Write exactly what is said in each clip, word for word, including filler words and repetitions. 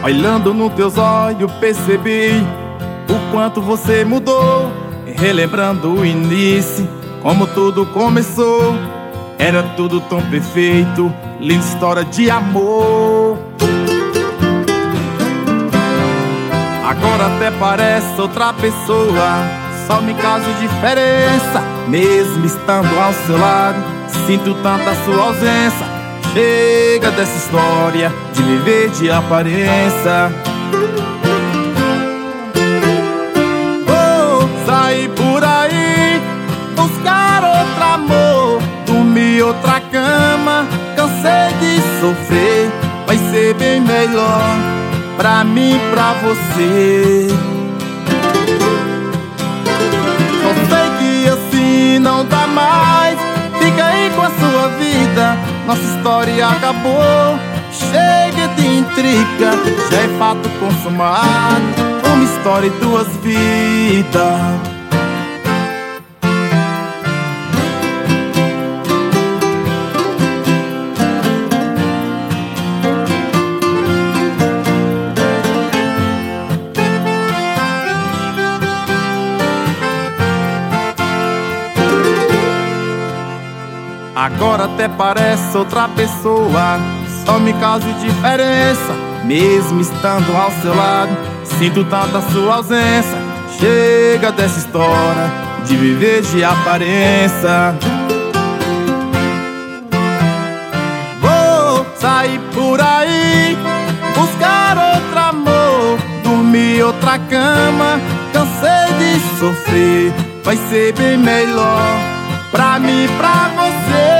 Olhando no teus olhos percebi o quanto você mudou. Relembrando o início, como tudo começou. Era tudo tão perfeito, linda história de amor. Agora até parece outra pessoa, só me causa diferença. Mesmo estando ao seu lado, sinto tanta sua ausência. Chega dessa história de viver de aparência. Vou sair por aí, buscar outro amor, dormir outra cama. Cansei de sofrer, vai ser bem melhor pra mim, pra você. Só sei que assim não dá mais. Fica aí com a sua vida, nossa história acabou. Chega de intriga, já é fato consumado. Uma história e duas vidas. Agora até parece outra pessoa, só me causa diferença. Mesmo estando ao seu lado, sinto tanta sua ausência. Chega dessa história de viver de aparência. Vou sair por aí, buscar outro amor, dormir outra cama. Cansei de sofrer, vai ser bem melhor pra mim, pra você.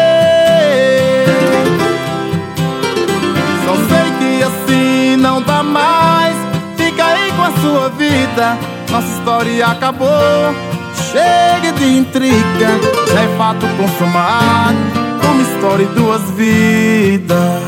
Só sei que assim não dá mais. Fica aí com a sua vida, nossa história acabou. Chega de intriga, já é fato consumado. Uma história e duas vidas.